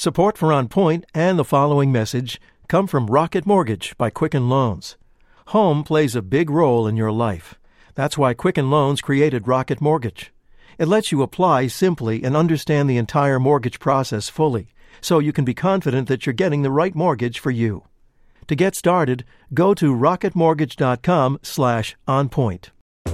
Support for On Point and the following message come from Rocket Mortgage by Quicken Loans. Home plays a big role in your life. That's why Quicken Loans created Rocket Mortgage. It lets you apply simply and understand the entire mortgage process fully, so you can be confident that you're getting the right mortgage for you. To get started, go to rocketmortgage.com/onpoint.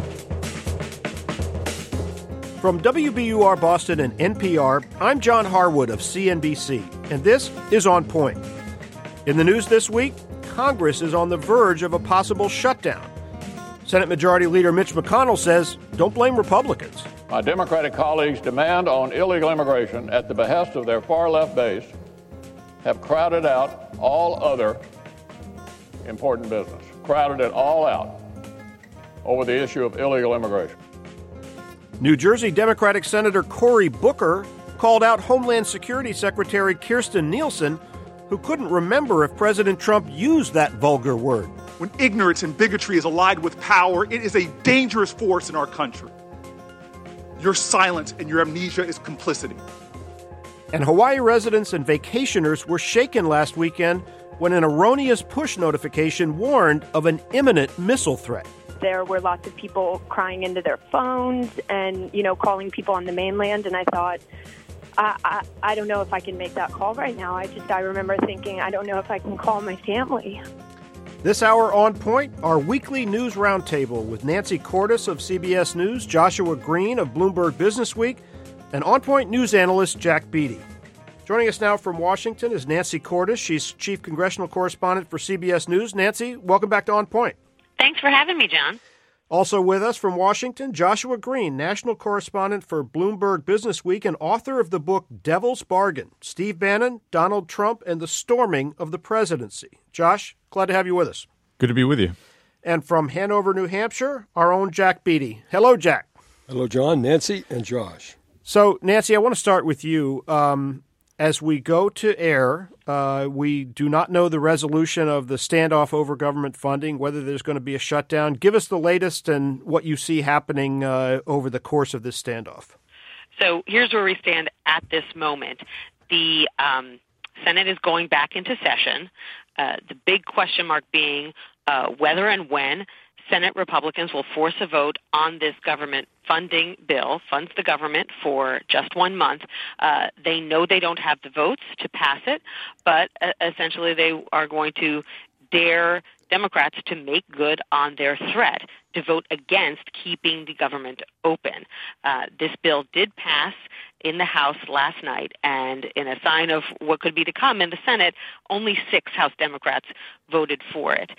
From WBUR Boston and NPR, I'm John Harwood of CNBC, and this is On Point. In the news this week, Congress is on the verge of a possible shutdown. Senate Majority Leader Mitch McConnell says, don't blame Republicans. My Democratic colleagues' demand on illegal immigration at the behest of their far-left base have crowded out all other important business, crowded it all out over the issue of illegal immigration. New Jersey Democratic Senator Cory Booker called out Homeland Security Secretary Kirstjen Nielsen, who couldn't remember if President Trump used that vulgar word. When ignorance and bigotry is allied with power, it is a dangerous force in our country. Your silence and your amnesia is complicity. And Hawaii residents and vacationers were shaken last weekend when an erroneous push notification warned of an imminent missile threat. There were lots of people crying into their phones and, calling people on the mainland. And I thought, I don't know if I can make that call right now. I remember thinking, I don't know if I can call my family. This hour on Point, our weekly news roundtable with Nancy Cordes of CBS News, Joshua Green of Bloomberg Businessweek, and On Point news analyst Jack Beatty. Joining us now from Washington is Nancy Cordes. She's chief congressional correspondent for CBS News. Nancy, welcome back to On Point. Thanks for having me, John. Also with us from Washington, Joshua Green, national correspondent for Bloomberg Businessweek and author of the book Devil's Bargain, Steve Bannon, Donald Trump, and the Storming of the Presidency. Josh, glad to have you with us. Good to be with you. And from Hanover, New Hampshire, our own Jack Beatty. Hello, Jack. Hello, John, Nancy, and Josh. So, Nancy, I want to start with you. As we go to air, we do not know the resolution of the standoff over government funding, whether there's going to be a shutdown. Give us the latest and what you see happening over the course of this standoff. So here's where we stand at this moment. The Senate is going back into session. The big question mark being whether and when Senate Republicans will force a vote on this government funding bill, funds the government for just 1 month. They know they don't have the votes to pass it, but essentially they are going to dare Democrats to make good on their threat to vote against keeping the government open. This bill did pass in the House last night, and in a sign of what could be to come in the Senate, only 6 House Democrats voted for it.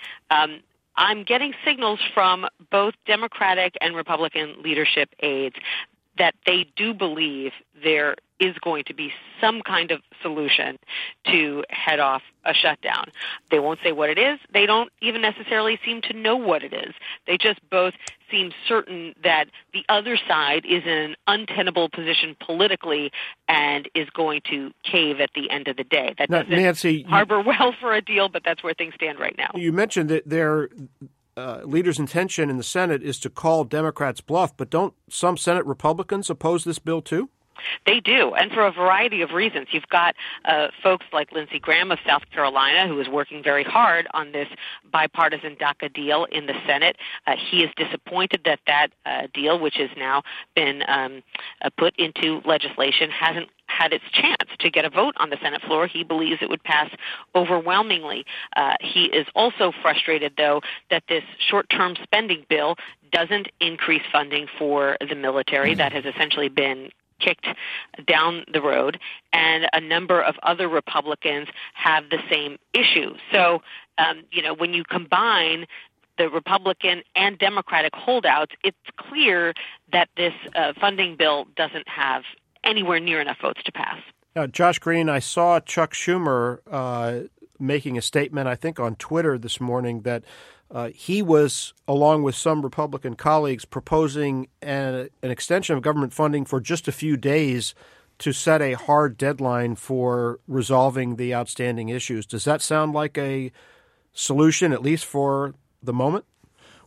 I'm getting signals from both Democratic and Republican leadership aides that they do believe there is going to be some kind of solution to head off a shutdown. They won't say what it is. They don't even necessarily seem to know what it is. They just both seem certain that the other side is in an untenable position politically and is going to cave at the end of the day. That doesn't Nancy, harbor well for a deal, but that's where things stand right now. You mentioned that their leader's intention in the Senate is to call Democrats bluff, but don't some Senate Republicans oppose this bill too? They do, and for a variety of reasons. You've got folks like Lindsey Graham of South Carolina, who is working very hard on this bipartisan DACA deal in the Senate. He is disappointed that that deal, which has now been put into legislation, hasn't had its chance to get a vote on the Senate floor. He believes it would pass overwhelmingly. He is also frustrated, though, that this short-term spending bill doesn't increase funding for the military. That has essentially been kicked down the road, and a number of other Republicans have the same issue. So, when you combine the Republican and Democratic holdouts, it's clear that this funding bill doesn't have anywhere near enough votes to pass. Josh Green, I saw Chuck Schumer making a statement, I think, on Twitter this morning that he was, along with some Republican colleagues, proposing an extension of government funding for just a few days to set a hard deadline for resolving the outstanding issues. Does that sound like a solution, at least for the moment?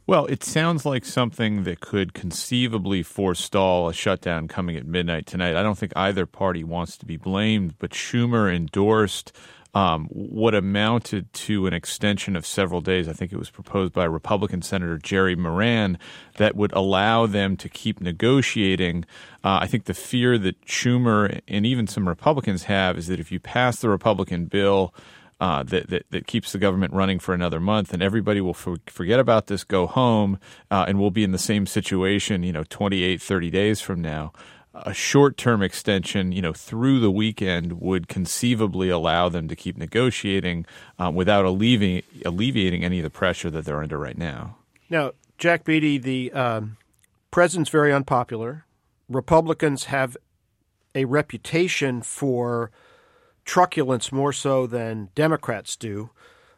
Well, it sounds like something that could conceivably forestall a shutdown coming at midnight tonight. I don't think either party wants to be blamed, but Schumer endorsed what amounted to an extension of several days. I think it was proposed by Republican Senator Jerry Moran that would allow them to keep negotiating. I think the fear that Schumer and even some Republicans have is that if you pass the Republican bill that keeps the government running for another month, and everybody will forget about this, go home, and we'll be in the same situation, 28, 30 days from now. A short-term extension, through the weekend would conceivably allow them to keep negotiating without alleviating any of the pressure that they're under right now. Now, Jack Beatty, the president's very unpopular. Republicans have a reputation for truculence more so than Democrats do.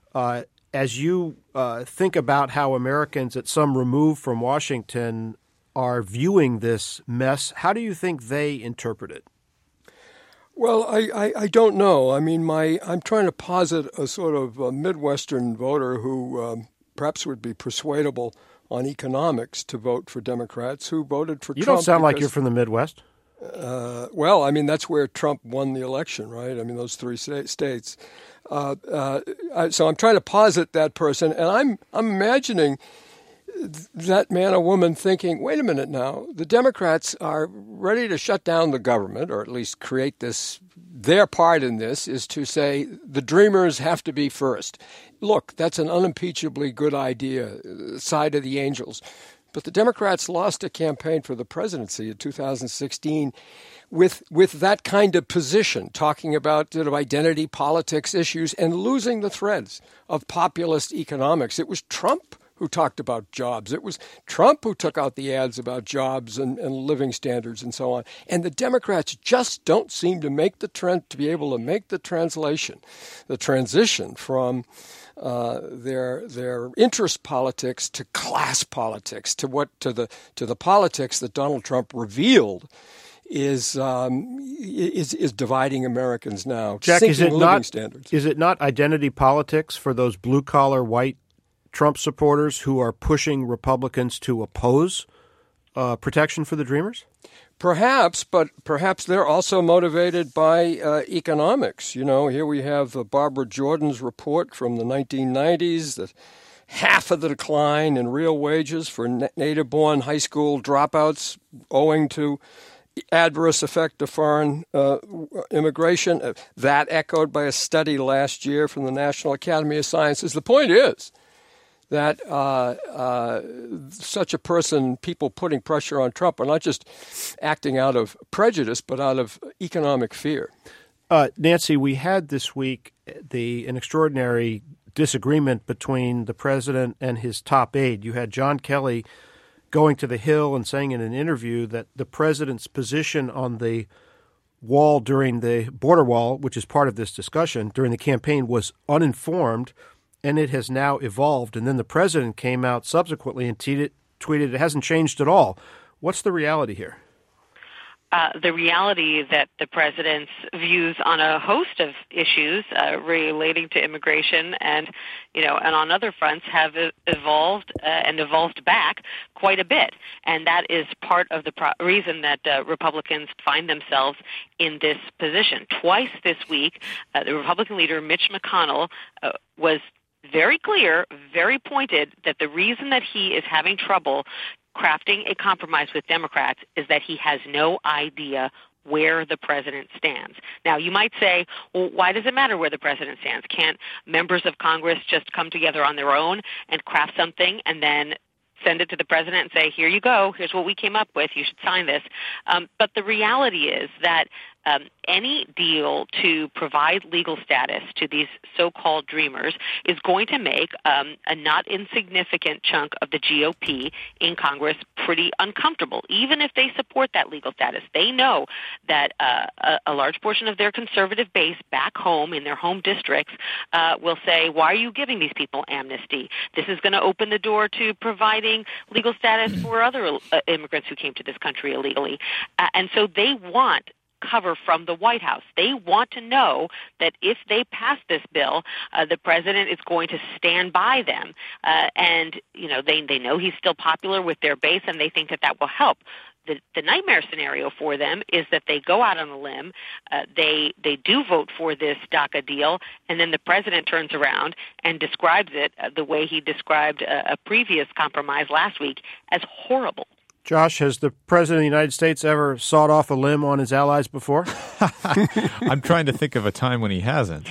As you think about how Americans at some remove from Washington are viewing this mess, how do you think they interpret it? Well, I don't know. I mean, I'm trying to posit a sort of a Midwestern voter who perhaps would be persuadable on economics to vote for Democrats who voted for Trump. You don't sound like you're from the Midwest. Well, I mean, that's where Trump won the election, right? I mean, those three states. So I'm trying to posit that person, and I'm imagining that man or woman thinking, wait a minute now, the Democrats are ready to shut down the government, or at least create this. Their part in this is to say the Dreamers have to be first. Look, that's an unimpeachably good idea, side of the angels. But the Democrats lost a campaign for the presidency in 2016 with that kind of position, talking about sort of identity politics issues and losing the threads of populist economics. It was Trump who talked about jobs. It was Trump who took out the ads about jobs and living standards and so on. And the Democrats just don't seem to make the trend, to be able to make the transition from their interest politics to class politics, to the politics that Donald Trump revealed is dividing Americans now. Jack, is it not identity politics for those blue collar white Trump supporters who are pushing Republicans to oppose protection for the Dreamers? Perhaps, but perhaps they're also motivated by economics. Here we have Barbara Jordan's report from the 1990s that half of the decline in real wages for native-born high school dropouts owing to adverse effect of foreign immigration. That echoed by a study last year from the National Academy of Sciences. The point is that such a person, people putting pressure on Trump, are not just acting out of prejudice, but out of economic fear. Nancy, we had this week an extraordinary disagreement between the president and his top aide. You had John Kelly going to the Hill and saying in an interview that the president's position on the wall during the border wall, which is part of this discussion, during the campaign was uninformed, and it has now evolved. And then the president came out subsequently and tweeted it hasn't changed at all. What's the reality here? The reality that the president's views on a host of issues relating to immigration and on other fronts have evolved and evolved back quite a bit. And that is part of the reason that Republicans find themselves in this position. Twice this week, the Republican leader, Mitch McConnell, was very clear, very pointed that the reason that he is having trouble crafting a compromise with Democrats is that he has no idea where the president stands. Now, you might say, well, why does it matter where the president stands? Can't members of Congress just come together on their own and craft something and then send it to the president and say, here you go, here's what we came up with, you should sign this? But the reality is that any deal to provide legal status to these so-called Dreamers is going to make a not insignificant chunk of the GOP in Congress pretty uncomfortable, even if they support that legal status. They know that a large portion of their conservative base back home in their home districts will say, why are you giving these people amnesty? This is going to open the door to providing legal status for other immigrants who came to this country illegally. And so they want cover from the White House. They want to know that if they pass this bill, the president is going to stand by them. And, they know he's still popular with their base, and they think that will help. The nightmare scenario for them is that they go out on a limb, they do vote for this DACA deal, and then the president turns around and describes it the way he described a previous compromise last week as horrible. Josh, has the President of the United States ever sawed off a limb on his allies before? I'm trying to think of a time when he hasn't.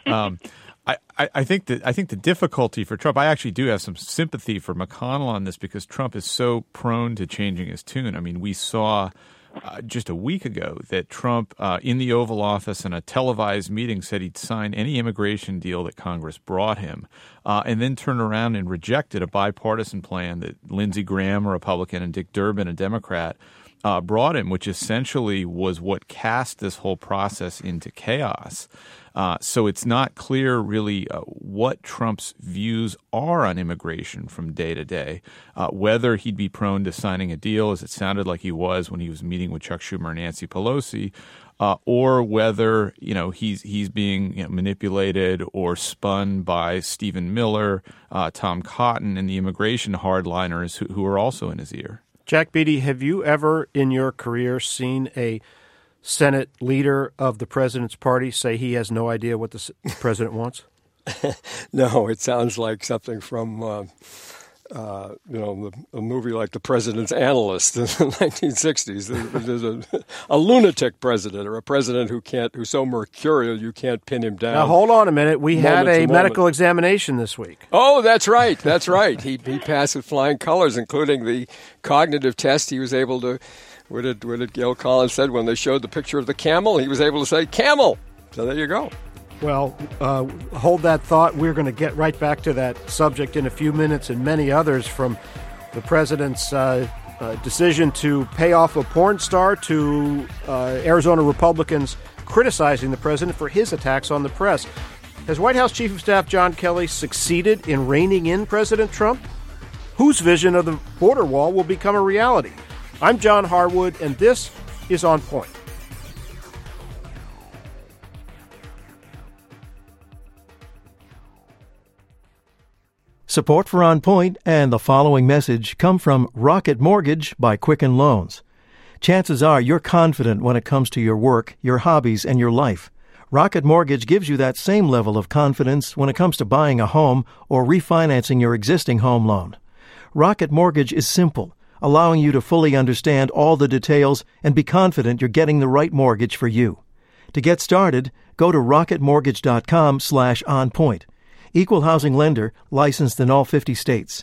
I think the difficulty for Trump, I actually do have some sympathy for McConnell on this because Trump is so prone to changing his tune. I mean, we saw just a week ago that Trump in the Oval Office in a televised meeting said he'd sign any immigration deal that Congress brought him and then turned around and rejected a bipartisan plan that Lindsey Graham, a Republican, and Dick Durbin, a Democrat, brought him, which essentially was what cast this whole process into chaos. So it's not clear really what Trump's views are on immigration from day to day, whether he'd be prone to signing a deal, as it sounded like he was when he was meeting with Chuck Schumer and Nancy Pelosi, or whether he's being manipulated or spun by Stephen Miller, Tom Cotton, and the immigration hardliners who are also in his ear. Jack Beatty, have you ever in your career seen a Senate leader of the president's party say he has no idea what the president wants? No, it sounds like something from, a movie like The President's Analyst in the 1960s. There's a lunatic president or a president who's so mercurial you can't pin him down. Now, hold on a minute. We had a medical examination this week. Oh, that's right. That's right. He passed with flying colors, including the cognitive test. He was able to, what did Gail Collins said when they showed the picture of the camel? He was able to say, camel. So there you go. Well, hold that thought. We're going to get right back to that subject in a few minutes and many others, from the president's decision to pay off a porn star to Arizona Republicans criticizing the president for his attacks on the press. Has White House Chief of Staff John Kelly succeeded in reining in President Trump? Whose vision of the border wall will become a reality? I'm John Harwood, and this is On Point. Support for On Point and the following message come from Rocket Mortgage by Quicken Loans. Chances are you're confident when it comes to your work, your hobbies, and your life. Rocket Mortgage gives you that same level of confidence when it comes to buying a home or refinancing your existing home loan. Rocket Mortgage is simple, allowing you to fully understand all the details and be confident you're getting the right mortgage for you. To get started, go to rocketmortgage.com/onpoint. Equal housing lender, licensed in all 50 states.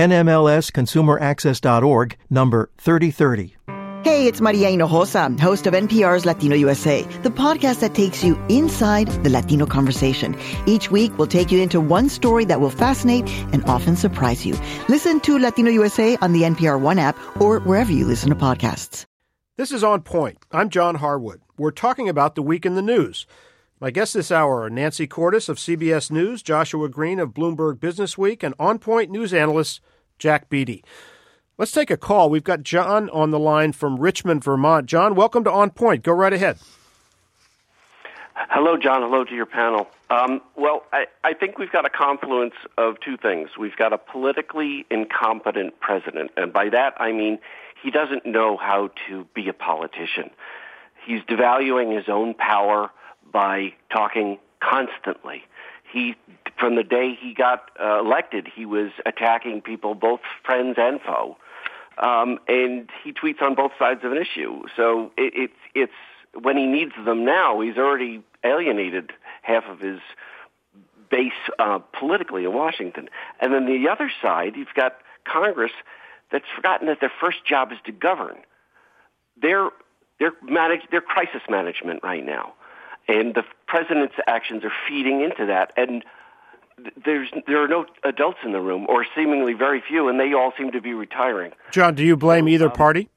NMLSconsumeraccess.org, number 3030. Hey, it's Maria Hinojosa, host of NPR's Latino USA, the podcast that takes you inside the Latino conversation. Each week, we'll take you into one story that will fascinate and often surprise you. Listen to Latino USA on the NPR One app or wherever you listen to podcasts. This is On Point. I'm John Harwood. We're talking about the week in the news. My guests this hour are Nancy Cordes of CBS News, Joshua Green of Bloomberg Business Week, and On Point news analyst Jack Beatty. Let's take a call. We've got John on the line from Richmond, Vermont. John, welcome to On Point. Go right ahead. Hello, John. Hello to your panel. I think we've got a confluence of two things. We've got a politically incompetent president, and by that I mean he doesn't know how to be a politician. He's devaluing his own power by talking constantly. From the day he got elected, he was attacking people, both friends and foe, and he tweets on both sides of an issue. So it's when he needs them now, he's already alienated half of his base politically in Washington. And then the other side, you've got Congress that's forgotten that their first job is to govern. They're crisis management right now. And the president's actions are feeding into that. And there are no adults in the room, or seemingly very few, and they all seem to be retiring. John, do you blame either party?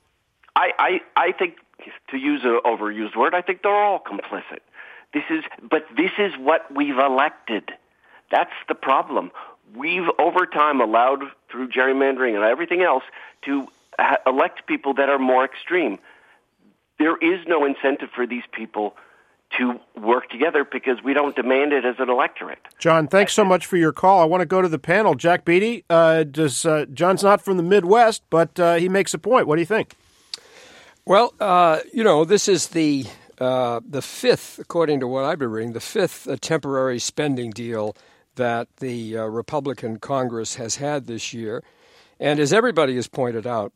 I think, to use an overused word, I think they're all complicit. This is what we've elected. That's the problem. We've, over time, allowed, through gerrymandering and everything else, to elect people that are more extreme. there is no incentive for these people to work together because we don't demand it as an electorate. John, thanks so much for your call. I want to go to the panel. Jack Beatty, John's not from the Midwest, but he makes a point. What do you think? Well, this is the fifth, according to what I've been reading, the fifth temporary spending deal that the Republican Congress has had this year. And as everybody has pointed out,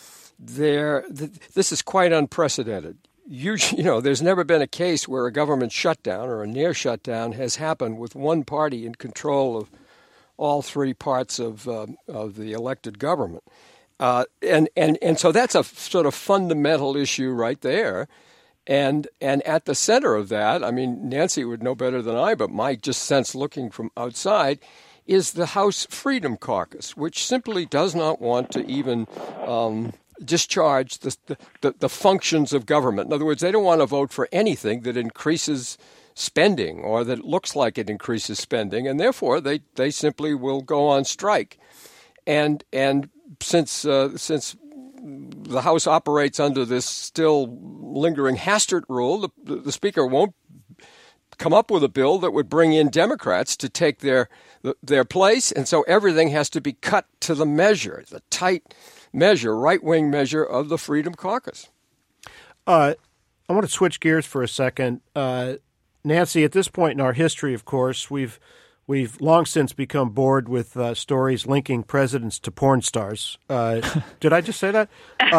this is quite unprecedented. There's never been a case where a government shutdown or a near shutdown has happened with one party in control of all three parts of the elected government. And so that's a sort of fundamental issue right there. And at the center of that, I mean, Nancy would know better than I, but my just sense looking from outside is the House Freedom Caucus, which simply does not want to even discharge the functions of government. In other words, they don't want to vote for anything that increases spending or that looks like it increases spending, and therefore they simply will go on strike. And since the House operates under this still lingering Hastert rule, the Speaker won't come up with a bill that would bring in Democrats to take their place, and so everything has to be cut to the measure, the tight measure, right-wing measure of the Freedom Caucus. I want to switch gears for a second. Nancy, at this point in our history, of course, we've long since become bored with stories linking presidents to porn stars. Did I just say that?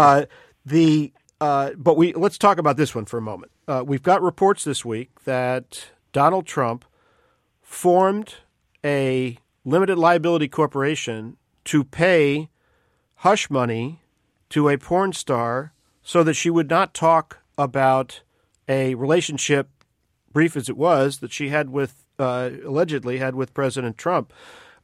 But let's talk about this one for a moment. We've got reports this week that Donald Trump formed a limited liability corporation to pay hush money to a porn star so that she would not talk about a relationship, brief as it was, that she had allegedly had with President Trump.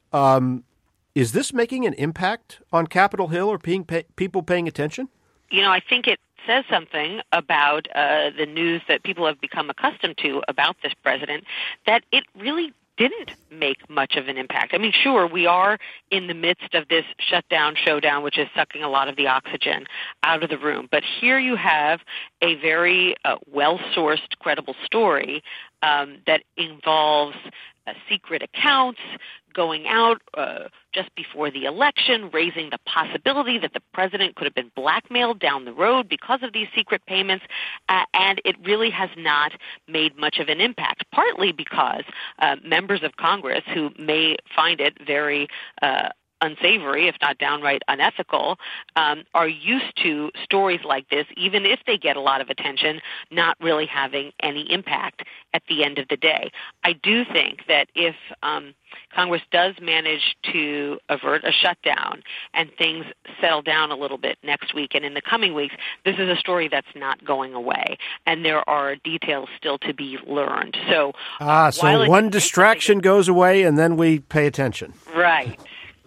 Is this making an impact on Capitol Hill or people paying attention? I think it says something about the news that people have become accustomed to about this president, that it really didn't make much of an impact. I mean, sure, we are in the midst of this showdown, which is sucking a lot of the oxygen out of the room. But here you have a very well-sourced, credible story that involves secret accounts going out just before the election, raising the possibility that the president could have been blackmailed down the road because of these secret payments, and it really has not made much of an impact, partly because members of Congress who may find it very unsavory, if not downright unethical, are used to stories like this, even if they get a lot of attention, not really having any impact at the end of the day. I do think that if Congress does manage to avert a shutdown and things settle down a little bit next week and in the coming weeks, this is a story that's not going away, and there are details still to be learned. So one distraction goes away and then we pay attention. Right.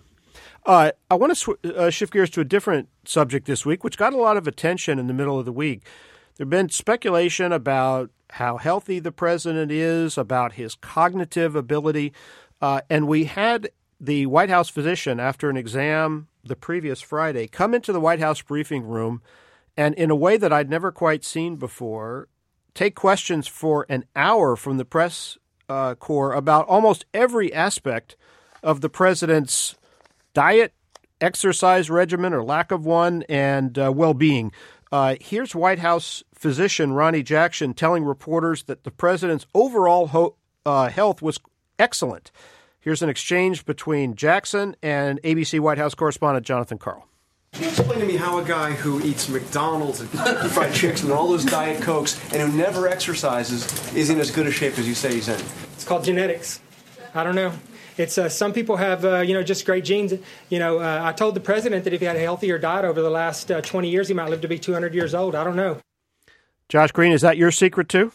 I want to shift gears to a different subject this week, which got a lot of attention in the middle of the week. There have been speculation about how healthy the president is, about his cognitive ability, and we had the White House physician, after an exam the previous Friday, come into the White House briefing room and, in a way that I'd never quite seen before, take questions for an hour from the press corps about almost every aspect of the president's diet, exercise regimen or lack of one, and well-being. Here's White House physician Ronny Jackson telling reporters that the president's overall health was excellent. Here's an exchange between Jackson and ABC White House correspondent Jonathan Karl. Can you explain to me how a guy who eats McDonald's and fried chicken and all those Diet Cokes and who never exercises is in as good a shape as you say he's in? It's called genetics. I don't know. It's some people have, just great genes. I told the president that if he had a healthier diet over the last 20 years, he might live to be 200 years old. I don't know. Josh Green, is that your secret too?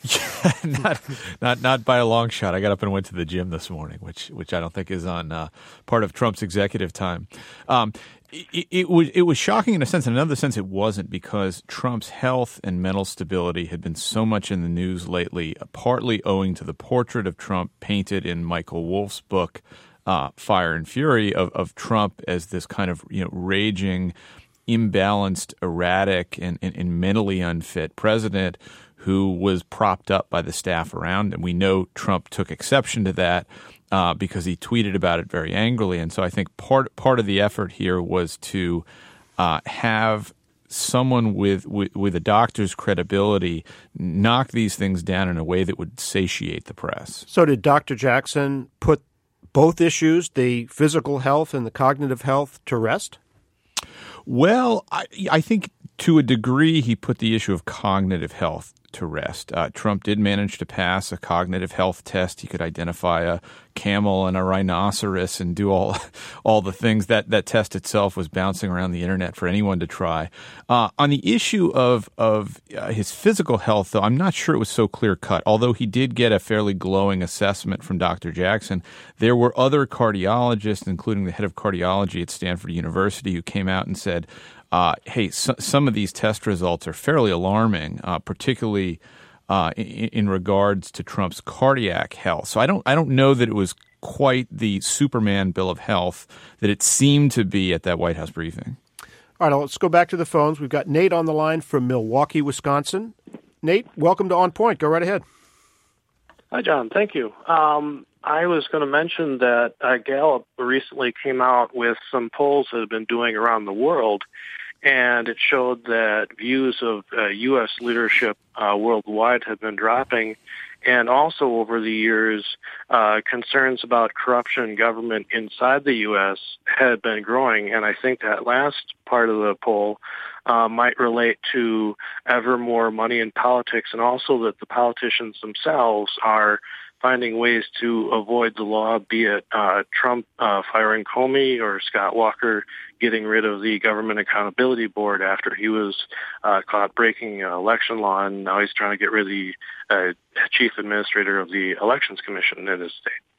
Not by a long shot. I got up and went to the gym this morning, which I don't think is on part of Trump's executive time. It was shocking in a sense. In another sense, it wasn't, because Trump's health and mental stability had been so much in the news lately, partly owing to the portrait of Trump painted in Michael Wolff's book, Fire and Fury, of Trump as this kind of raging, imbalanced, erratic, and mentally unfit president who was propped up by the staff around him. We know Trump took exception to that because he tweeted about it very angrily. And so I think part of the effort here was to have someone with a doctor's credibility knock these things down in a way that would satiate the press. So did Dr. Jackson put both issues, the physical health and the cognitive health, to rest? Well, I think to a degree he put the issue of cognitive health to rest. Trump did manage to pass a cognitive health test. He could identify a camel and a rhinoceros and do all the things. That test itself was bouncing around the internet for anyone to try. On the issue of his physical health, though, I'm not sure it was so clear-cut. Although he did get a fairly glowing assessment from Dr. Jackson, there were other cardiologists, including the head of cardiology at Stanford University, who came out and said, hey, some of these test results are fairly alarming, particularly in regards to Trump's cardiac health. So I don't know that it was quite the Superman bill of health that it seemed to be at that White House briefing. All right, let's go back to the phones. We've got Nate on the line from Milwaukee, Wisconsin. Nate, welcome to On Point. Go right ahead. Hi, John. Thank you. I was going to mention that Gallup recently came out with some polls that have been doing around the world, and it showed that views of U.S. leadership worldwide have been dropping, and also over the years, concerns about corruption in government inside the U.S. had been growing, and I think that last part of the poll might relate to ever more money in politics, and also that the politicians themselves are finding ways to avoid the law, be it Trump firing Comey or Scott Walker getting rid of the Government Accountability Board after he was caught breaking election law, and now he's trying to get rid of the chief administrator of the Elections Commission in his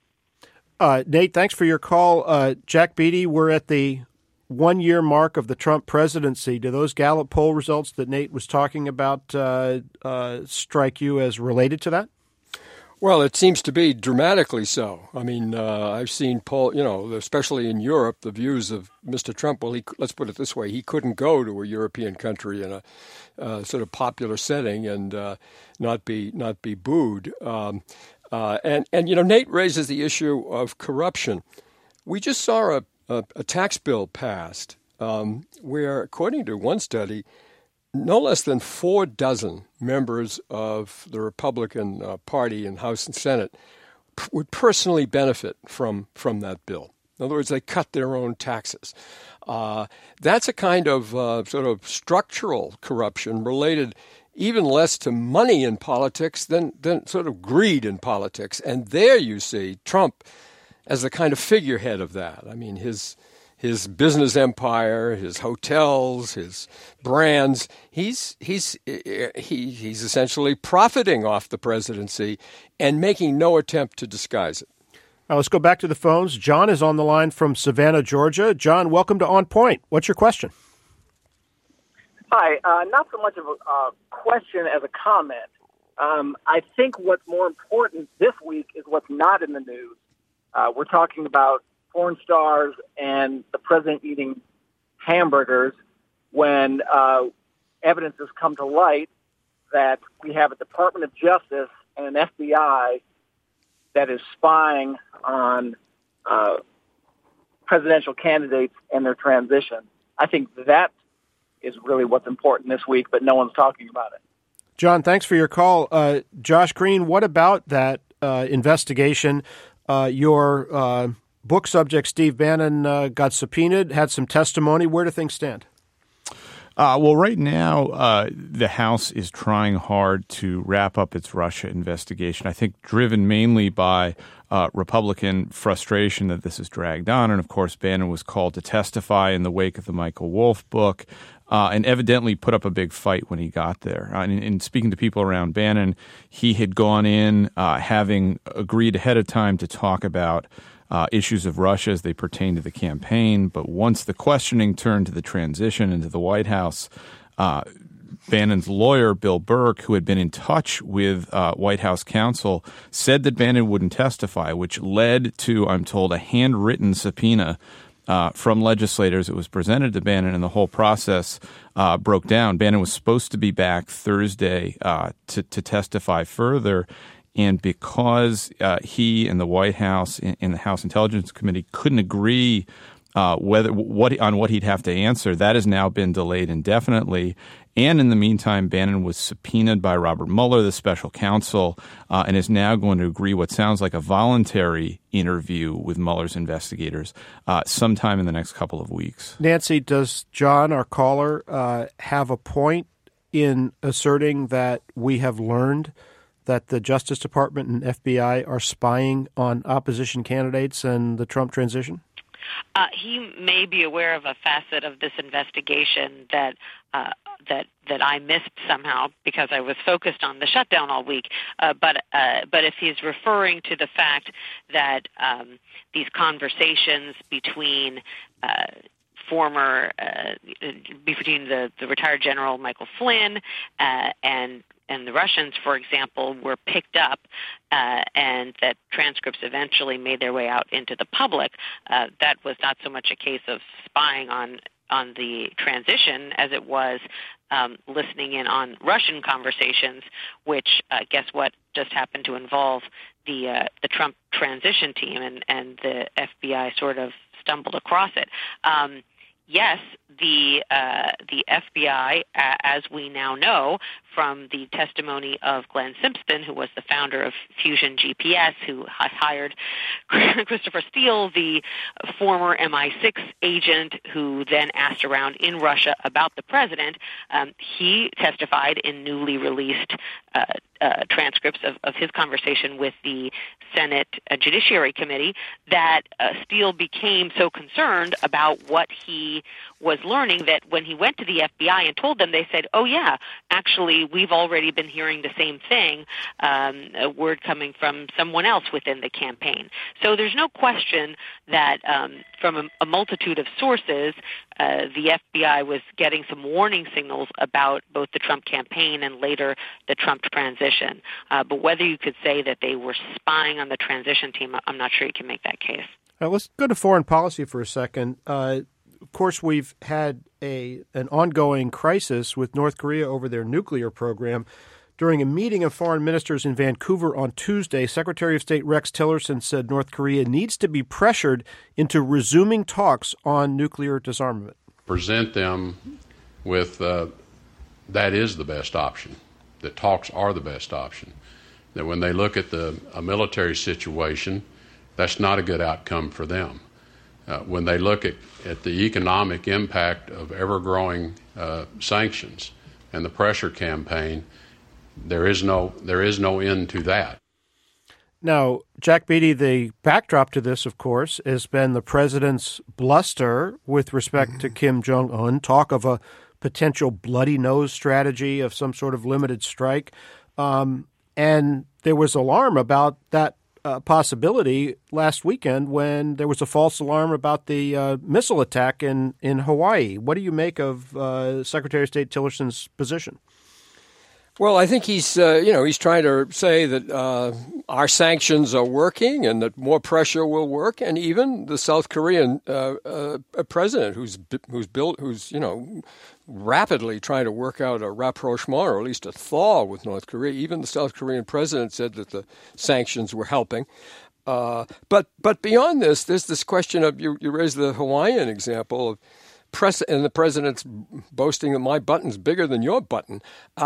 state. Nate, thanks for your call. Jack Beatty, we're at the one-year mark of the Trump presidency. Do those Gallup poll results that Nate was talking about strike you as related to that? Well, it seems to be dramatically so. I mean, I've seen especially in Europe, the views of Mr. Trump. Well, let's put it this way: he couldn't go to a European country in a sort of popular setting and not be booed. Nate raises the issue of corruption. We just saw a tax bill passed where, according to one study, no less than 4 dozen members of the Republican Party in House and Senate would personally benefit from that bill. In other words, they cut their own taxes. That's a kind of sort of structural corruption related even less to money in politics than sort of greed in politics. And there you see Trump as the kind of figurehead of that. I mean, his business empire, his hotels, his brands, he's essentially profiting off the presidency and making no attempt to disguise it. Let's go back to the phones. John is on the line from Savannah, Georgia. John, welcome to On Point. What's your question? Hi. Not so much of a question as a comment. I think what's more important this week is what's not in the news. We're talking about porn stars and the president eating hamburgers when evidence has come to light that we have a Department of Justice and an FBI that is spying on presidential candidates and their transition. I think that is really what's important this week, but no one's talking about it. John, thanks for your call. Josh Green, what about that investigation? Your book subject, Steve Bannon, got subpoenaed, had some testimony. Where do things stand? Well, right now, the House is trying hard to wrap up its Russia investigation, I think driven mainly by Republican frustration that this is dragged on. And, of course, Bannon was called to testify in the wake of the Michael Wolff book and evidently put up a big fight when he got there. In speaking to people around Bannon, he had gone in having agreed ahead of time to talk about issues of Russia as they pertain to the campaign. But once the questioning turned to the transition into the White House, Bannon's lawyer, Bill Burke, who had been in touch with White House counsel, said that Bannon wouldn't testify, which led to, I'm told, a handwritten subpoena from legislators. It was presented to Bannon, and the whole process broke down. Bannon was supposed to be back Thursday to testify further. And because he and the White House and the House Intelligence Committee couldn't agree on what he'd have to answer, that has now been delayed indefinitely. And in the meantime, Bannon was subpoenaed by Robert Mueller, the special counsel, and is now going to agree what sounds like a voluntary interview with Mueller's investigators sometime in the next couple of weeks. Nancy, does John, our caller, have a point in asserting that we have learned that the Justice Department and FBI are spying on opposition candidates and the Trump transition? He may be aware of a facet of this investigation that I missed somehow because I was focused on the shutdown all week. But if he's referring to the fact that these conversations between between the retired General Michael Flynn and the Russians, for example, were picked up and that transcripts eventually made their way out into the public, that was not so much a case of spying on the transition as it was listening in on Russian conversations, which guess what just happened to involve the Trump transition team, and the FBI sort of stumbled across it. Yes, the FBI, as we now know from the testimony of Glenn Simpson, who was the founder of Fusion GPS, who hired Christopher Steele, the former MI6 agent who then asked around in Russia about the president, he testified in newly released transcripts of his conversation with the Senate Judiciary Committee that Steele became so concerned about what he was learning that when he went to the FBI and told them, they said, oh, yeah, actually, we've already been hearing the same thing, a word coming from someone else within the campaign. So there's no question that from a multitude of sources, the FBI was getting some warning signals about both the Trump campaign and later the Trump transition. But whether you could say that they were spying on the transition team, I'm not sure you can make that case. Let's go to foreign policy for a second. Of course, we've had an ongoing crisis with North Korea over their nuclear program. During a meeting of foreign ministers in Vancouver on Tuesday, Secretary of State Rex Tillerson said North Korea needs to be pressured into resuming talks on nuclear disarmament. Present them with that is the best option, that talks are the best option, that when they look at a military situation, that's not a good outcome for them. When they look at the economic impact of ever-growing sanctions and the pressure campaign, there is no end to that. Now, Jack Beatty, the backdrop to this, of course, has been the president's bluster with respect to Kim Jong-un, talk of a potential bloody nose strategy of some sort of limited strike. And there was alarm about that possibility last weekend when there was a false alarm about the missile attack in Hawaii. What do you make of Secretary of State Tillerson's position? Well, I think he's trying to say that our sanctions are working and that more pressure will work, and even the South Korean president, who's rapidly trying to work out a rapprochement or at least a thaw with North Korea. Even the South Korean president said that the sanctions were helping. But beyond this, there's this question of you raised the Hawaiian example of and the president's boasting that my button's bigger than your button.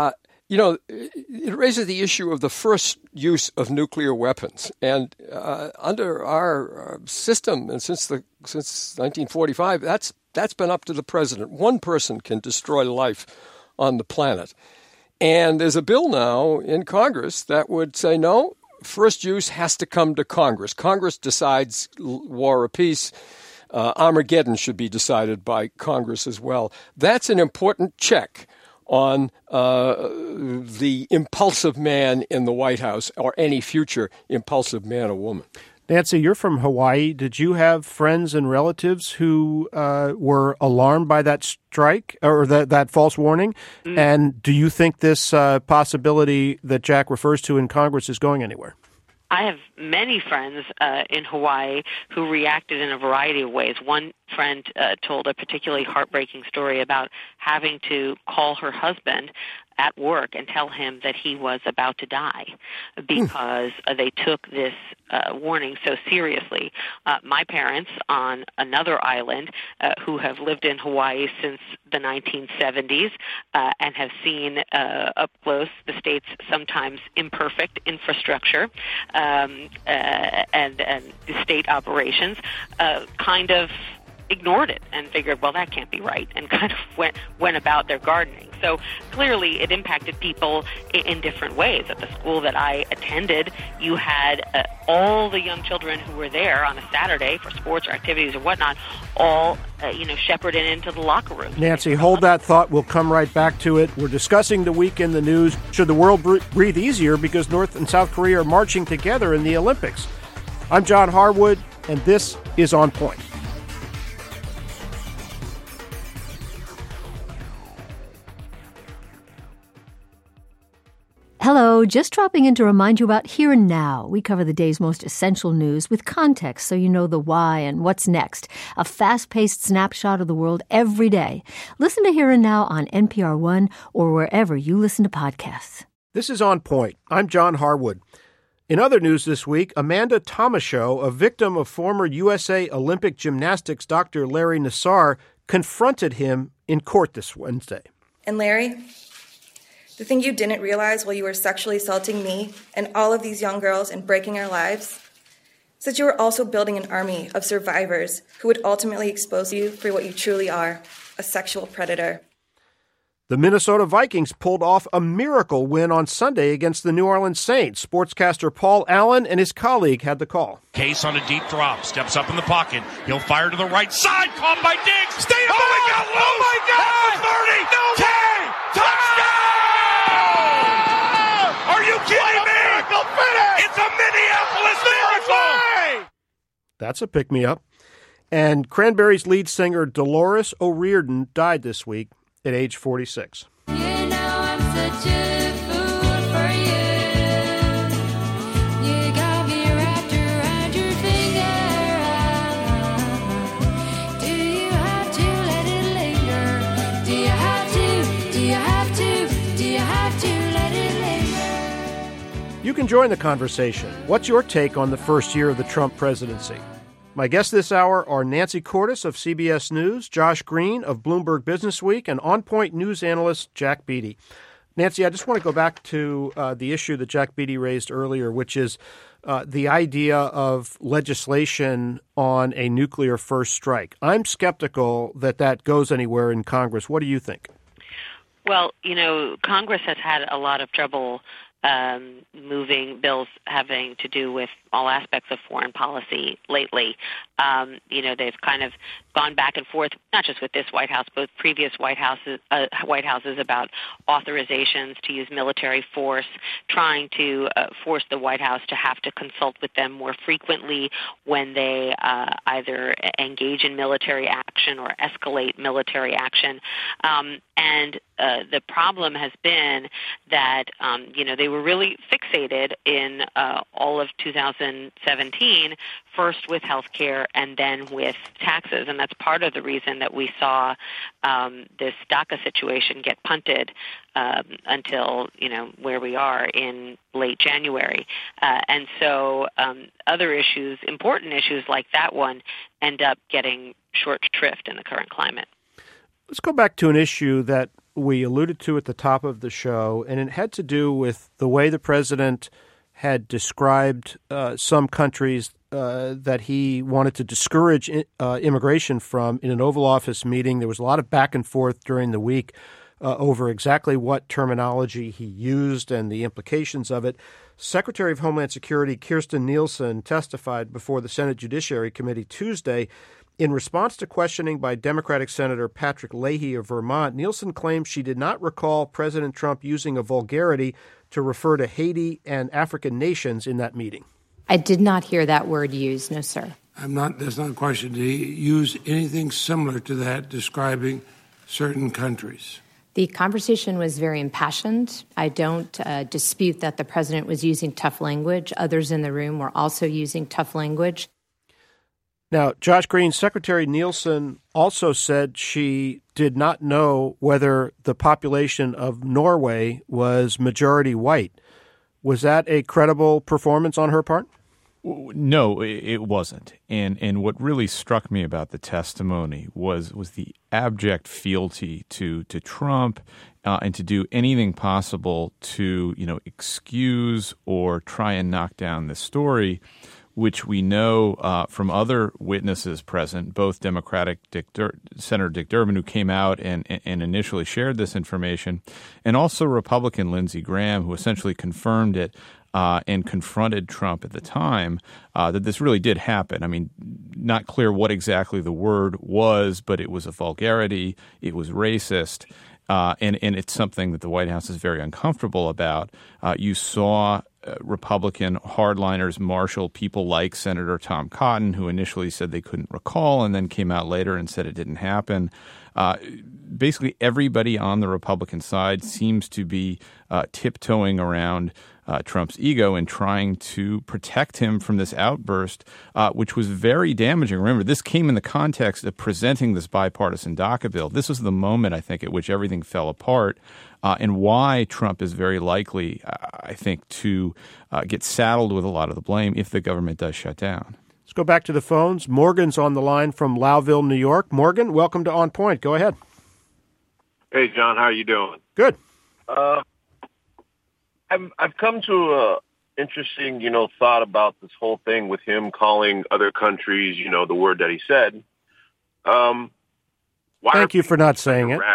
It raises the issue of the first use of nuclear weapons. And under our system, and since 1945, that's been up to the president. One person can destroy life on the planet. And there's a bill now in Congress that would say, no, first use has to come to Congress. Congress decides war or peace. Armageddon should be decided by Congress as well. That's an important check on the impulsive man in the White House or any future impulsive man or woman. Nancy, you're from Hawaii. Did you have friends and relatives who were alarmed by that strike or that false warning? Mm. And do you think this possibility that Jack refers to in Congress is going anywhere? I have many friends in Hawaii who reacted in a variety of ways. One friend told a particularly heartbreaking story about having to call her husband at work and tell him that he was about to die because they took this warning so seriously. My parents on another island who have lived in Hawaii since the 1970s and have seen up close the state's sometimes imperfect infrastructure and the state operations kind of ignored it and figured, well, that can't be right, and kind of went about their gardening. So clearly it impacted people in different ways. At the school that I attended, you had all the young children who were there on a Saturday for sports or activities or whatnot, all shepherded into the locker room. Nancy, hold that thought. We'll come right back to it. We're discussing the week in the news. Should the world breathe easier because North and South Korea are marching together in the Olympics? I'm John Harwood, and this is On Point. Hello, just dropping in to remind you about Here and Now. We cover the day's most essential news with context so you know the why and what's next. A fast-paced snapshot of the world every day. Listen to Here and Now on NPR One or wherever you listen to podcasts. This is On Point. I'm John Harwood. In other news this week, Amanda Tomashow, a victim of former USA Olympic gymnastics Dr. Larry Nassar, confronted him in court this Wednesday. And Larry, the thing you didn't realize while you were sexually assaulting me and all of these young girls and breaking our lives is that you were also building an army of survivors who would ultimately expose you for what you truly are, a sexual predator. The Minnesota Vikings pulled off a miracle win on Sunday against the New Orleans Saints. Sportscaster Paul Allen and his colleague had the call. Case on a deep drop, steps up in the pocket. He'll fire to the right side, caught by Diggs. Stay up! Oh, my God! Oh, my God! 30! No! 10! Touchdown! Are you kidding me? Miracle finish! It's a Minneapolis miracle! That's a pick-me-up. And Cranberries lead singer Dolores O'Riordan died this week at age 46. You know I'm such a fool for you. You got me wrapped around your finger. Do you have to let it linger? Do you have to? Do you have to? Do you have to let it linger? You can join the conversation. What's your take on the first year of the Trump presidency? My guests this hour are Nancy Cordes of CBS News, Josh Green of Bloomberg Businessweek, and On Point news analyst Jack Beatty. Nancy, I just want to go back to the issue that Jack Beatty raised earlier, which is the idea of legislation on a nuclear first strike. I'm skeptical that that goes anywhere in Congress. What do you think? Well, Congress has had a lot of trouble moving bills having to do with all aspects of foreign policy lately. They've kind of gone back and forth, not just with this White House, but previous White Houses about authorizations to use military force, trying to force the White House to have to consult with them more frequently when they either engage in military action or escalate military action. And the problem has been that, they were really fixated in all of 2017, first with health care and then with taxes. And that's part of the reason that we saw this DACA situation get punted until, where we are in late January. And so other issues, important issues like that one, end up getting short shrift in the current climate. Let's go back to an issue that we alluded to at the top of the show, and it had to do with the way the president had described some countries that he wanted to discourage immigration from in an Oval Office meeting. There was a lot of back and forth during the week over exactly what terminology he used and the implications of it. Secretary of Homeland Security Kirstjen Nielsen testified before the Senate Judiciary Committee Tuesday. In response to questioning by Democratic Senator Patrick Leahy of Vermont, Nielsen claimed she did not recall President Trump using a vulgarity to refer to Haiti and African nations in that meeting. I did not hear that word used, no, sir. That's not a question. Did he use anything similar to that describing certain countries? The conversation was very impassioned. I don't dispute that the president was using tough language. Others in the room were also using tough language. Now, Josh Green, Secretary Nielsen also said she did not know whether the population of Norway was majority white. Was that a credible performance on her part? No, it wasn't. And what really struck me about the testimony was the abject fealty to Trump and to do anything possible to, excuse or try and knock down this story, which we know from other witnesses present, both Democratic Senator Dick Durbin, who came out and initially shared this information, and also Republican Lindsey Graham, who essentially confirmed it and confronted Trump at the time, that this really did happen. I mean, not clear what exactly the word was, but it was a vulgarity, it was racist, and it's something that the White House is very uncomfortable about. You saw Republican hardliners marshal people like Senator Tom Cotton, who initially said they couldn't recall and then came out later and said it didn't happen. Basically, everybody on the Republican side seems to be tiptoeing around Trump's ego and trying to protect him from this outburst, which was very damaging. Remember, this came in the context of presenting this bipartisan DACA bill. This was the moment, I think, at which everything fell apart, and why Trump is very likely, I think, to get saddled with a lot of the blame if the government does shut down. Let's go back to the phones. Morgan's on the line from Lowville, New York. Morgan, welcome to On Point. Go ahead. Hey, John, how are you doing? Good. I've come to a interesting, thought about this whole thing with him calling other countries, the word that he said. Thank you for not saying it.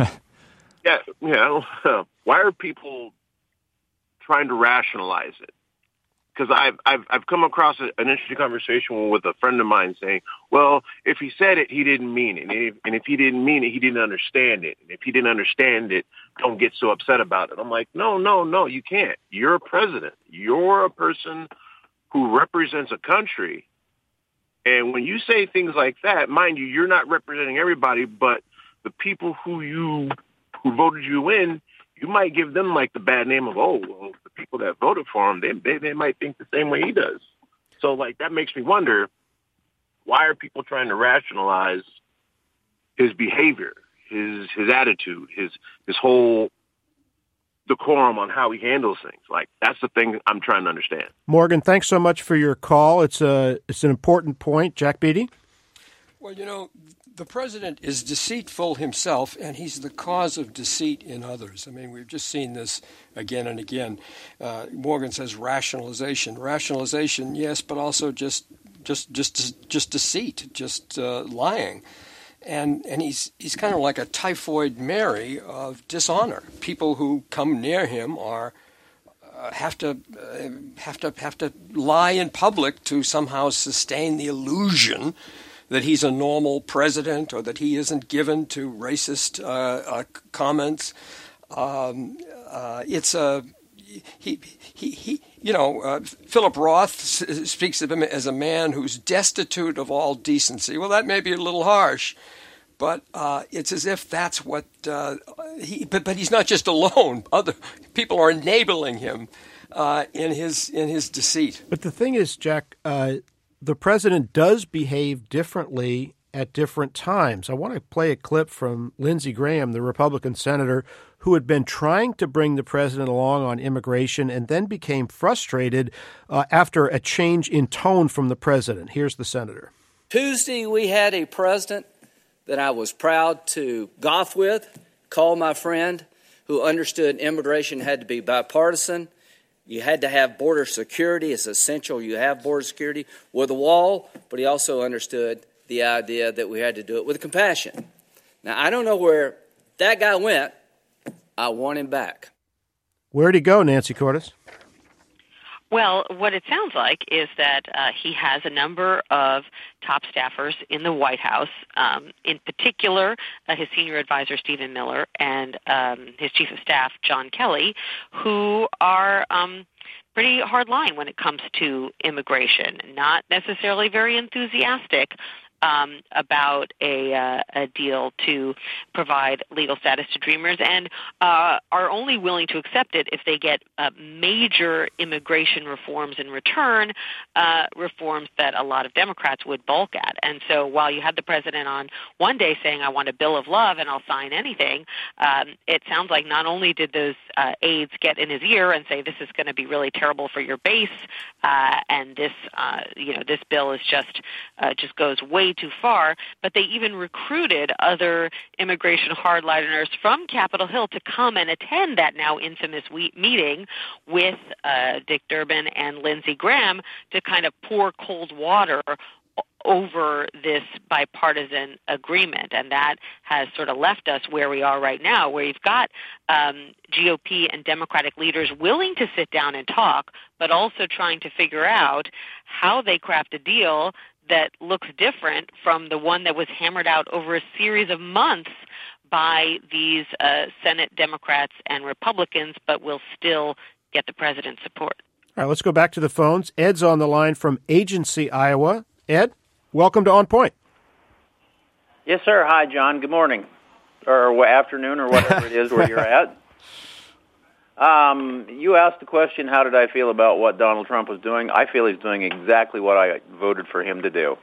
Why are people trying to rationalize it? Because I've come across an interesting conversation with a friend of mine saying, well, if he said it, he didn't mean it. And if he didn't mean it, he didn't understand it. And if he didn't understand it, don't get so upset about it. I'm like, no, you can't. You're a president. You're a person who represents a country. And when you say things like that, mind you, you're not representing everybody, but the people who voted you in, you might give them like the bad name of, the people that voted for him, they might think the same way he does. So like that makes me wonder, why are people trying to rationalize his behavior, his attitude, his whole decorum on how he handles things? Like that's the thing I'm trying to understand. Morgan, thanks so much for your call. It's an important point. Jack Beatty? Well, the president is deceitful himself, and he's the cause of deceit in others. I mean, we've just seen this again and again. Morgan says rationalization. Rationalization, yes, but also just deceit, just lying. And he's kind of like a typhoid Mary of dishonor. People who come near him are have to lie in public to somehow sustain the illusion that he's a normal president or that he isn't given to racist comments. Philip Roth speaks of him as a man who's destitute of all decency. Well, that may be a little harsh, but it's as if that's what but he's not just alone. Other people are enabling him in his deceit. But the thing is, Jack, the president does behave differently at different times. I want to play a clip from Lindsey Graham, the Republican senator, who had been trying to bring the president along on immigration and then became frustrated after a change in tone from the president. Here's the senator. Tuesday, we had a president that I was proud to golf with, call my friend, who understood immigration had to be bipartisan. You had to have border security. It's essential you have border security with a wall, but he also understood the idea that we had to do it with compassion. Now, I don't know where that guy went. I want him back. Where'd he go, Nancy Cordes? Well, what it sounds like is that he has a number of top staffers in the White House, in particular his senior advisor, Stephen Miller, and his chief of staff, John Kelly, who are pretty hard line when it comes to immigration, not necessarily very enthusiastic about a deal to provide legal status to Dreamers, and are only willing to accept it if they get major immigration reforms in return, reforms that a lot of Democrats would balk at. And so while you had the president on one day saying, I want a bill of love and I'll sign anything, it sounds like not only did those aides get in his ear and say, this is going to be really terrible for your base, and this bill is just goes way too far, but they even recruited other immigration hardliners from Capitol Hill to come and attend that now infamous meeting with Dick Durbin and Lindsey Graham to kind of pour cold water over this bipartisan agreement. And that has sort of left us where we are right now, where you've got GOP and Democratic leaders willing to sit down and talk, but also trying to figure out how they craft a deal that looks different from the one that was hammered out over a series of months by these Senate Democrats and Republicans, but will still get the president's support. All right, let's go back to the phones. Ed's on the line from Agency, Iowa. Ed, welcome to On Point. Yes, sir. Hi, John. Good morning, or afternoon, or whatever it is where you're at. You asked the question, how did I feel about what Donald Trump was doing? I feel he's doing exactly what I voted for him to do.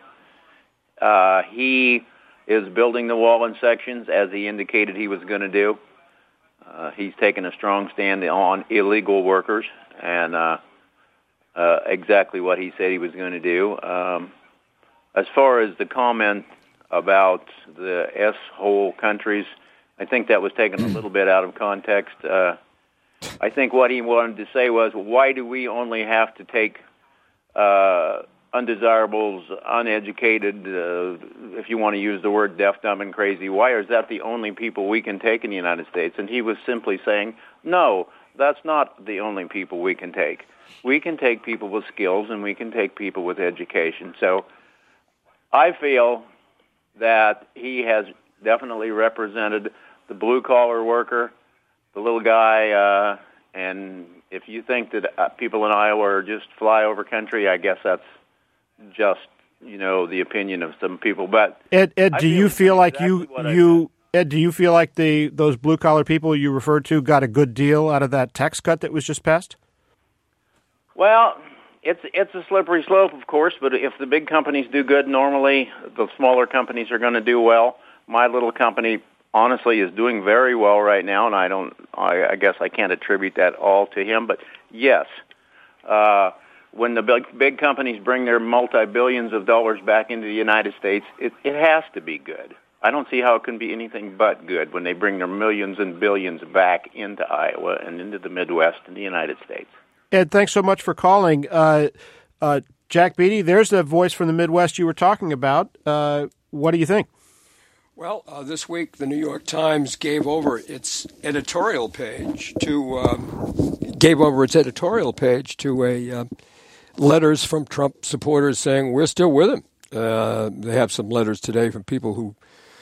He is building the wall in sections, as he indicated he was going to do. He's taken a strong stand on illegal workers, and exactly what he said he was going to do. As far as the comment about the S-hole countries, I think that was taken a little bit out of context. I think what he wanted to say was, why do we only have to take undesirables, uneducated, if you want to use the word deaf, dumb, and crazy, why is that the only people we can take in the United States? And he was simply saying, no, that's not the only people we can take. We can take people with skills, and we can take people with education. So I feel that he has definitely represented the blue-collar worker, the little guy, and if you think that people in Iowa are just flyover country, I guess that's just, the opinion of some people. But Ed, do you feel like Ed, do you feel like those blue-collar people you referred to got a good deal out of that tax cut that was just passed? Well, it's a slippery slope, of course, but if the big companies do good, normally the smaller companies are going to do well. My little company, honestly, is doing very well right now, and I guess I can't attribute that all to him, but yes, when the big companies bring their multi-billions of dollars back into the United States, it has to be good. I don't see how it can be anything but good when they bring their millions and billions back into Iowa and into the Midwest and the United States. Ed, thanks so much for calling. Jack Beatty, there's the voice from the Midwest you were talking about. What do you think? Well, this week the New York Times gave over its editorial page to letters from Trump supporters saying we're still with him. They have some letters today from people who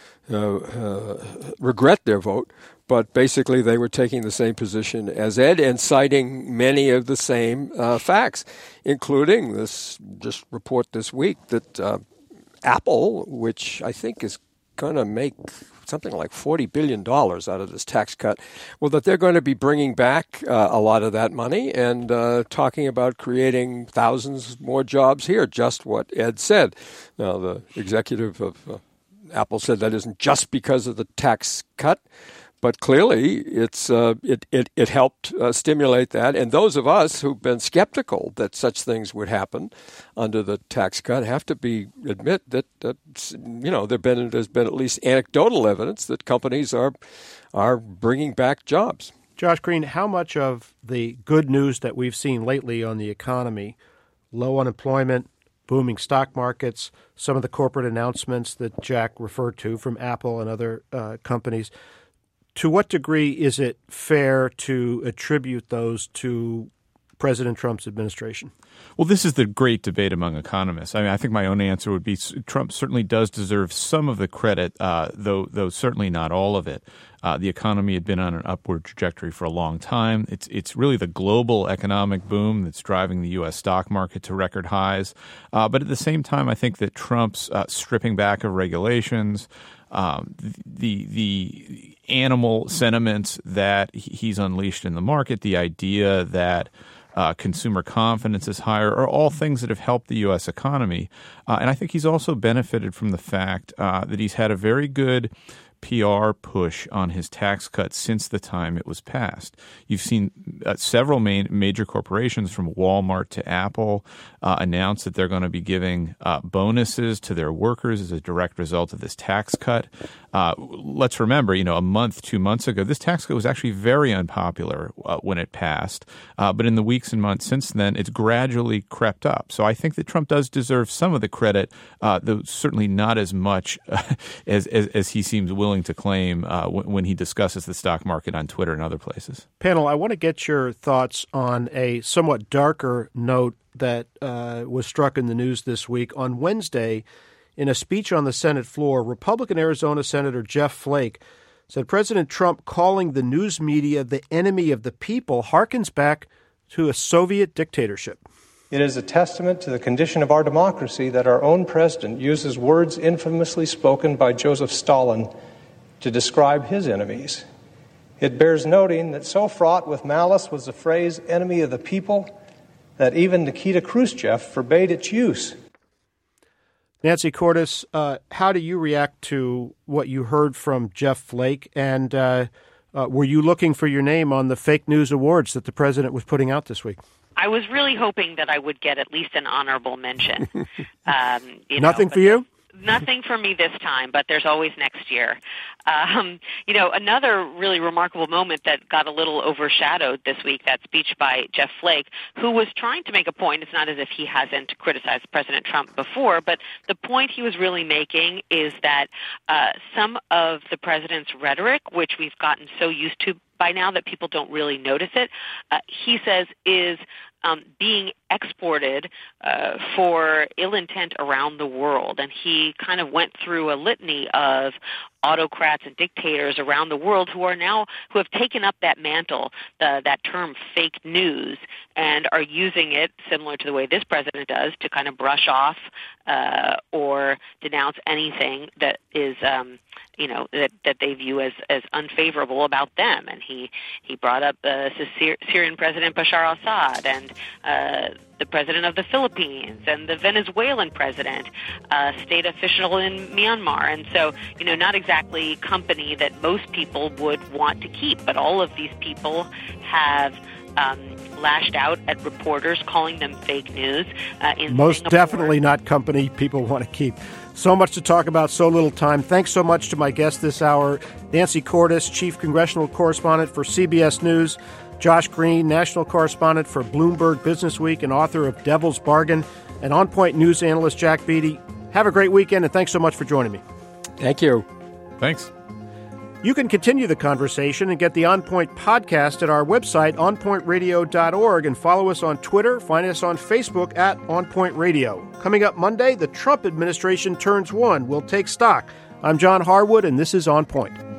regret their vote, but basically they were taking the same position as Ed and citing many of the same facts, including this just report this week that Apple, which I think is going to make something like $40 billion out of this tax cut, well, that they're going to be bringing back a lot of that money and talking about creating thousands more jobs here, just what Ed said. Now, the executive of Apple said that isn't just because of the tax cut, but clearly it helped stimulate that. And those of us who've been skeptical that such things would happen under the tax cut have to admit that there's been at least anecdotal evidence that companies are bringing back jobs. Josh Green, how much of the good news that we've seen lately on the economy, low unemployment, booming stock markets, some of the corporate announcements that Jack referred to from Apple and other companies, to what degree is it fair to attribute those to President Trump's administration? Well, this is the great debate among economists. I mean, I think my own answer would be Trump certainly does deserve some of the credit, though certainly not all of it. The economy had been on an upward trajectory for a long time. It's really the global economic boom that's driving the U.S. stock market to record highs. But at the same time, I think that Trump's stripping back of regulations, the animal sentiments that he's unleashed in the market, the idea that consumer confidence is higher, are all things that have helped the U.S. economy. And I think he's also benefited from the fact that he's had a very good PR push on his tax cuts since the time it was passed. You've seen several major corporations from Walmart to Apple announce that they're going to be giving bonuses to their workers as a direct result of this tax cut. Let's remember, a month, 2 months ago, this tax cut was actually very unpopular when it passed. But in the weeks and months since then, it's gradually crept up. So I think that Trump does deserve some of the credit, though certainly not as much as he seems willing to claim when he discusses the stock market on Twitter and other places. Panel, I want to get your thoughts on a somewhat darker note that was struck in the news this week. On Wednesday, in a speech on the Senate floor, Republican Arizona Senator Jeff Flake said President Trump calling the news media the enemy of the people harkens back to a Soviet dictatorship. It is a testament to the condition of our democracy that our own president uses words infamously spoken by Joseph Stalin to describe his enemies. It bears noting that so fraught with malice was the phrase enemy of the people that even Nikita Khrushchev forbade its use. Nancy Cordes, how do you react to what you heard from Jeff Flake? And were you looking for your name on the fake news awards that the president was putting out this week? I was really hoping that I would get at least an honorable mention. Nothing for you? Nothing for me this time, but there's always next year. Another really remarkable moment that got a little overshadowed this week, that speech by Jeff Flake, who was trying to make a point. It's not as if he hasn't criticized President Trump before, but the point he was really making is that some of the president's rhetoric, which we've gotten so used to by now that people don't really notice it, he says is being exported for ill intent around the world. And he kind of went through a litany of autocrats and dictators around the world who have taken up that mantle, that term fake news, and are using it, similar to the way this president does, to kind of brush off or denounce anything that is that they view as unfavorable about them. And he brought up Syrian President Bashar al-Assad and the president of the Philippines and the Venezuelan president, state official in Myanmar. And so, not exactly company that most people would want to keep, but all of these people have lashed out at reporters, calling them fake news. Most definitely not company people want to keep. So much to talk about, so little time. Thanks so much to my guest this hour, Nancy Cordes, Chief Congressional Correspondent for CBS News, Josh Green, National Correspondent for Bloomberg Businessweek and author of Devil's Bargain, and On Point News analyst Jack Beatty. Have a great weekend, and thanks so much for joining me. Thank you. Thanks. You can continue the conversation and get the On Point podcast at our website, onpointradio.org, and follow us on Twitter. Find us on Facebook at On Point Radio. Coming up Monday, the Trump administration turns one. We'll take stock. I'm John Harwood, and this is On Point.